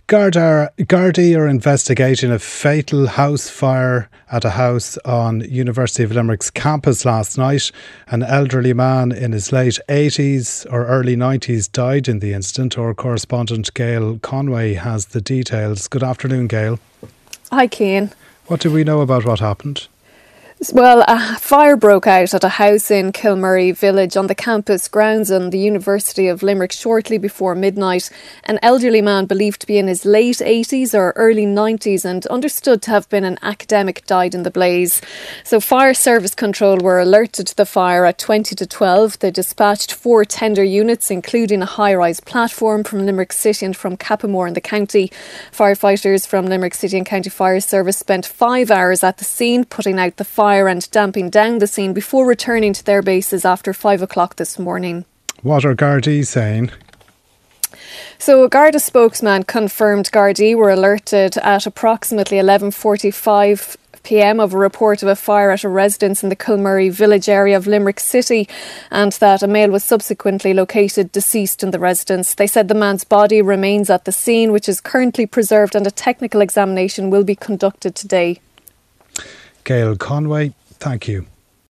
Gardaí are investigating a fatal house fire at a house on University of Limerick's campus last night. An elderly man in his late 80s or early 90s died in the incident. Our correspondent Gail Conway has the details. Good afternoon, Gail. Hi, Cian. What do we know about what happened? Well, a fire broke out at a house in Kilmurry Village on the campus grounds on the University of Limerick shortly before midnight. An elderly man believed to be in his late 80s or early 90s and understood to have been an academic died in the blaze. So fire service control were alerted to the fire at 20 to 12. They dispatched 4 tender units, including a high-rise platform from Limerick City and from Cappamore in the county. Firefighters from Limerick City and County Fire Service spent 5 hours at the scene, putting out the fire and damping down the scene before returning to their bases after 5 o'clock this morning. What are Gardaí saying? So a Garda spokesman confirmed Gardaí were alerted at approximately 11:45 p.m. of a report of a fire at a residence in the Kilmurry Village area of Limerick City, and that a male was subsequently located deceased in the residence. They said the man's body remains at the scene, which is currently preserved, and a technical examination will be conducted today. Gail Conway, thank you.